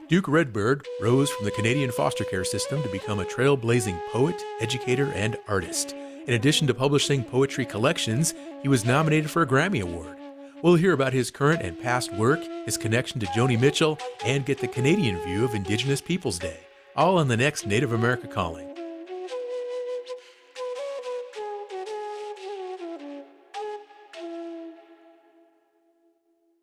Duke Redbird rose from the Canadian foster care system to become a trailblazing poet, educator, and artist. In addition to publishing poetry collections, he was nominated for a Grammy Award. We'll hear about his current and past work, his connection to Joni Mitchell, and get the Canadian view of Indigenous Peoples Day, all on the next Native America Calling.